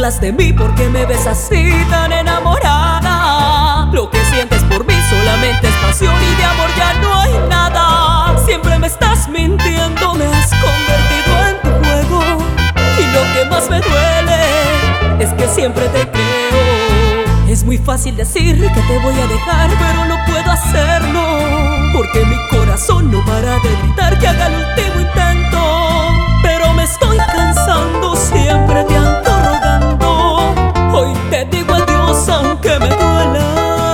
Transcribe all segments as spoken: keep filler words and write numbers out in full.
burlas de mí porque me ves así tan enamorada. Lo que sientes por mí solamente es pasión y de amor ya no hay nada. Siempre me estás mintiendo, me has convertido en tu juego. Y lo que más me duele es que siempre te creo. Es muy fácil decir que te voy a dejar, pero no puedo hacerlo, porque mi corazón no para de gritar que haga el último intento. Pero me estoy cansando, siempre te ando rogando. Hoy te digo adiós aunque me duela.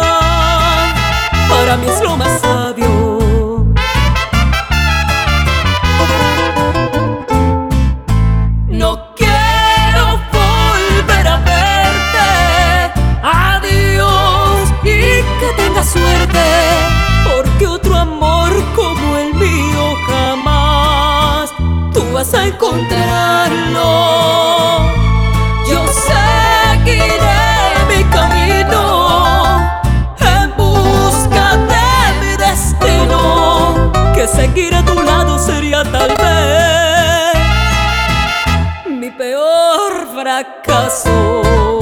Para mí es lo más sabio. No quiero volver a verte. Adiós y que tengas suerte, porque otro amor como el mío jamás tú vas a encontrarlo. Yo seguiré mi camino en busca de mi destino, que seguir a tu lado sería tal vez mi peor fracaso.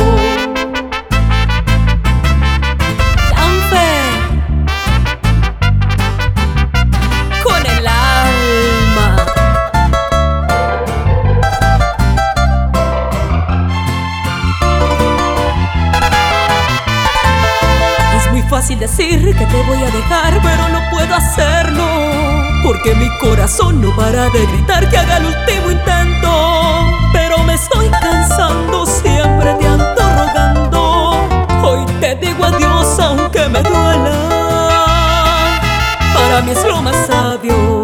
Fácil decir que te voy a dejar, pero no puedo hacerlo, porque mi corazón no para de gritar que haga el último intento. Pero me estoy cansando, siempre te ando rogando. Hoy te digo adiós aunque me duela. Para mí es lo más sabio.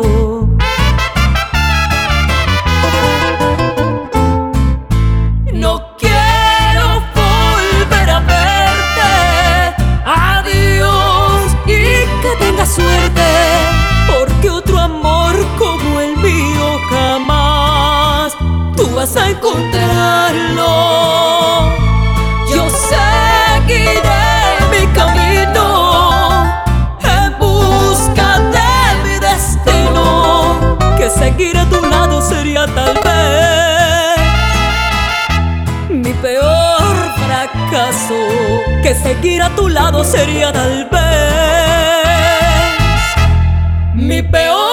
No quiero volver a verte. Adiós y que tengas suerte, porque otro amor como el mío jamás tú vas a encontrarlo. Yo seguiré mi camino en busca de mi destino, que seguir a tu lado sería tal vez mi peor fracaso, que seguir a tu lado sería tal vez mi peor